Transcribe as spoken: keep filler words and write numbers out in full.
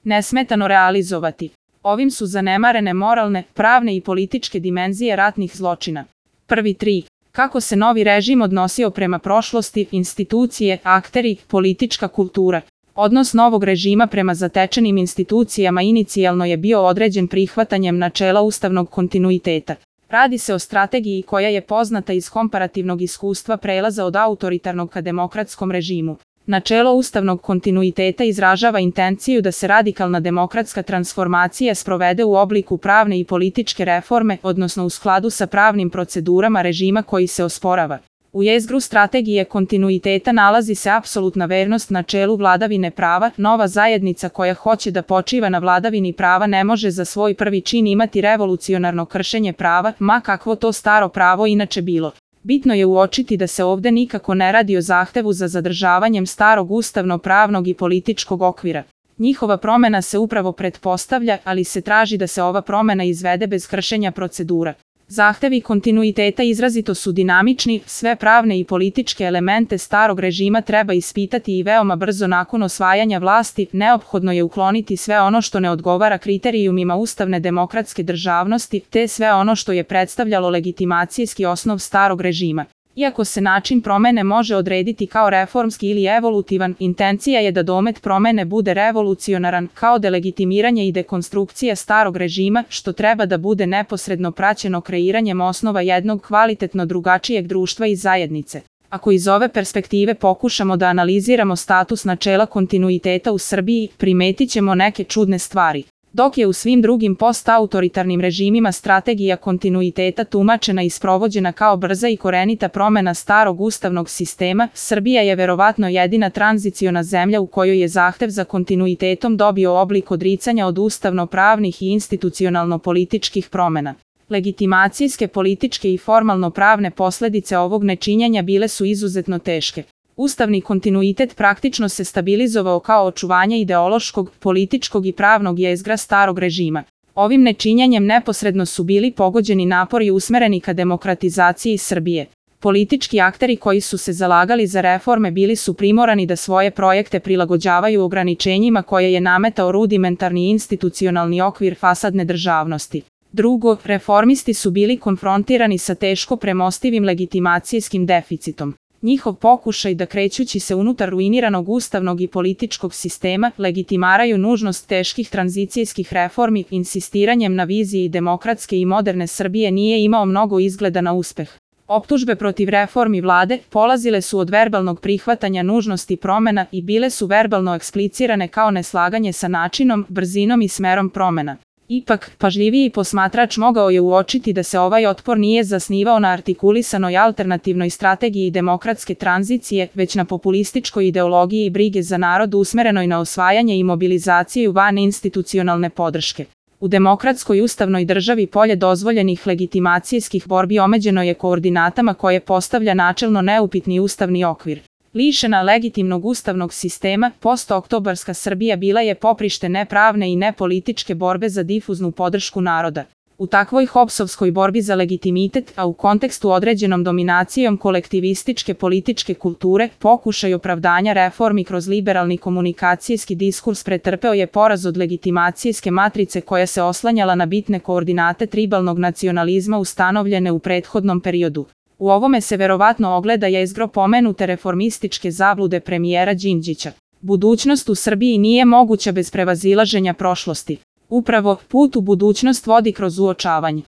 nesmetano realizovati. Ovim su zanemarene moralne, pravne i političke dimenzije ratnih zločina. Prvi tri. Kako se novi režim odnosio prema prošlosti, institucije, akteri, politička kultura. Odnos novog režima prema zatečenim institucijama inicijalno je bio određen prihvatanjem načela ustavnog kontinuiteta. Radi se o strategiji koja je poznata iz komparativnog iskustva prelaza od autoritarnog ka demokratskom režimu. Načelo ustavnog kontinuiteta izražava intenciju da se radikalna demokratska transformacija sprovede u obliku pravne i političke reforme, odnosno u skladu sa pravnim procedurama režima koji se osporava. U jezgru strategije kontinuiteta nalazi se apsolutna vernost načelu vladavine prava. Nova zajednica koja hoće da počiva na vladavini prava ne može za svoj prvi čin imati revolucionarno kršenje prava, ma kakvo to staro pravo inače bilo. Bitno je uočiti da se ovde nikako ne radi o zahtevu za zadržavanjem starog ustavno-pravnog i političkog okvira. Njihova promena se upravo pretpostavlja, ali se traži da se ova promena izvede bez kršenja procedura. Zahtevi kontinuiteta izrazito su dinamični, sve pravne i političke elemente starog režima treba ispitati i veoma brzo nakon osvajanja vlasti. Neophodno je ukloniti sve ono što ne odgovara kriterijumima ustavne demokratske državnosti, te sve ono što je predstavljalo legitimacijski osnov starog režima. Iako se način promene može odrediti kao reformski ili evolutivan, intencija je da domet promene bude revolucionaran, kao delegitimiranje i dekonstrukcija starog režima, što treba da bude neposredno praćeno kreiranjem osnova jednog kvalitetno drugačijeg društva i zajednice. Ako iz ove perspektive pokušamo da analiziramo status načela kontinuiteta u Srbiji, primetit ćemo neke čudne stvari. Dok je u svim drugim postautoritarnim režimima strategija kontinuiteta tumačena i sprovođena kao brza i korenita promena starog ustavnog sistema, Srbija je verovatno jedina tranziciona zemlja u kojoj je zahtev za kontinuitetom dobio oblik odricanja od ustavno-pravnih i institucionalno-političkih promena. Legitimacijske, političke i formalno-pravne posledice ovog nečinjenja bile su izuzetno teške. Ustavni kontinuitet praktično se stabilizovao kao očuvanje ideološkog, političkog i pravnog jezgra starog režima. Ovim nečinjenjem neposredno su bili pogođeni napori usmereni ka demokratizaciji Srbije. Politički akteri koji su se zalagali za reforme bili su primorani da svoje projekte prilagođavaju ograničenjima koje je nametao rudimentarni institucionalni okvir fasadne državnosti. Drugo, reformisti su bili konfrontirani sa teško premostivim legitimacijskim deficitom. Njihov pokušaj da krećući se unutar ruiniranog ustavnog i političkog sistema legitimaraju nužnost teških tranzicijskih reformi, insistiranjem na viziji demokratske i moderne Srbije nije imao mnogo izgleda na uspeh. Optužbe protiv reformi vlade polazile su od verbalnog prihvatanja nužnosti promena i bile su verbalno eksplicirane kao neslaganje sa načinom, brzinom i smerom promena. Ipak, pažljiviji posmatrač mogao je uočiti da se ovaj otpor nije zasnivao na artikulisanoj alternativnoj strategiji demokratske tranzicije, već na populističkoj ideologiji i brige za narod usmerenoj na osvajanje i mobilizaciju vaninstitucionalne podrške. U demokratskoj ustavnoj državi polje dozvoljenih legitimacijskih borbi omeđeno je koordinatama koje postavlja načelno neupitni ustavni okvir. Lišena legitimnog ustavnog sistema, postooktobarska Srbija bila je poprište nepravne i nepolitičke borbe za difuznu podršku naroda. U takvoj hopsovskoj borbi za legitimitet, a u kontekstu određenom dominacijom kolektivističke političke kulture, pokušaj opravdanja reformi kroz liberalni komunikacijski diskurs pretrpeo je poraz od legitimacijske matrice koja se oslanjala na bitne koordinate tribalnog nacionalizma ustanovljene u prethodnom periodu. U ovome se verovatno ogleda jezgro pomenute reformističke zablude premijera Đinđića. Budućnost u Srbiji nije moguća bez prevazilaženja prošlosti. Upravo, put u budućnost vodi kroz uočavanje.